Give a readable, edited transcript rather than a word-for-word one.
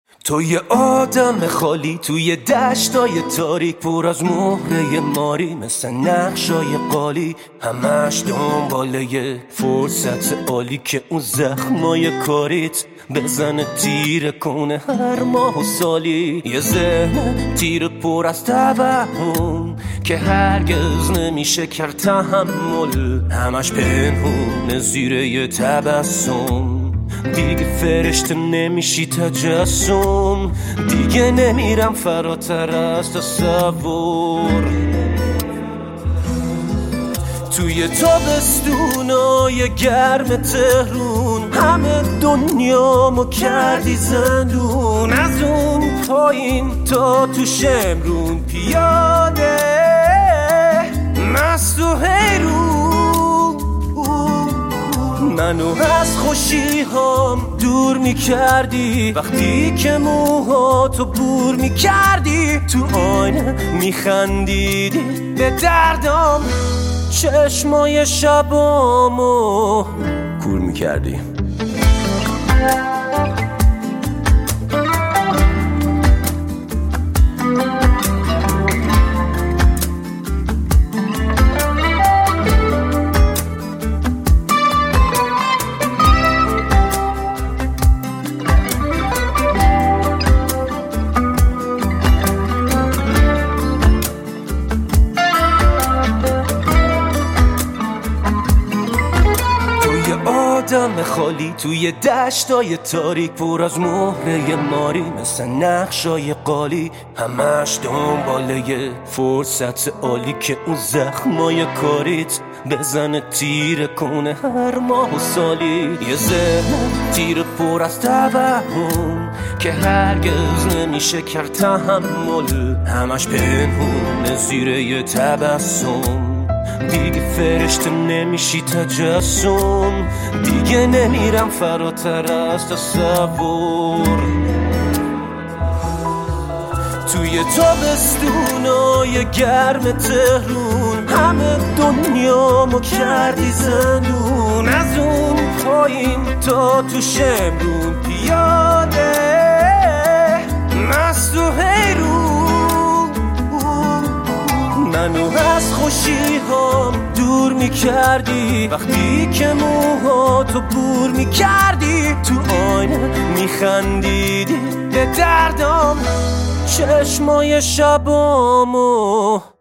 تو یه آدم خالی توی دشتای تاریک، پر از مهره ماری مثل نقشای قالی، همش دنباله یه فرصت عالی که اون زخمای کاریت بزنه تیر کنه هر ماه و سالی. یه ذهن تیر پر از توهم که هرگز نمیشه کرد تحمل، همش پنهون زیر یه تبسم. دیگه فرشته نمیشی تجسم، دیگه نمیرم فراتر از تصور. توی تابستونای گرم تهرون همه دنیامو کردی زندون، از اون پایین تا تو شمرون پیاده مست و حیرون. منو از خوشی هم دور میکردی وقتی که موهاتو بور میکردی، تو آینه میخندیدی به دردام، چشمای شبامو کور میکردی. آدم خالی توی دشتای تاریک، پر از مهره ماری مثل نقشای قالی، همش دنباله یه فرصت عالی که اون زخمای کاریت بزنه تیر کنه هر ماه و سالی. یه ذهن تیر پر از توهم که هرگز نمیشه کرد تحمل، همش پنهون زیر یه تبسم. دیگه فرشته نمیشی تجسم، دیگه نمیرم فراتر از تصور. توی تابستونای گرم تهرون همه دنیامو کردی زندون، از اون پایین تا تو شمرون پیاده مست و حیرون. منو از خوشی هم دور میکردی وقتی که موهاتو بور میکردی، تو آینه میخندیدی به دردام، چشمای شبامو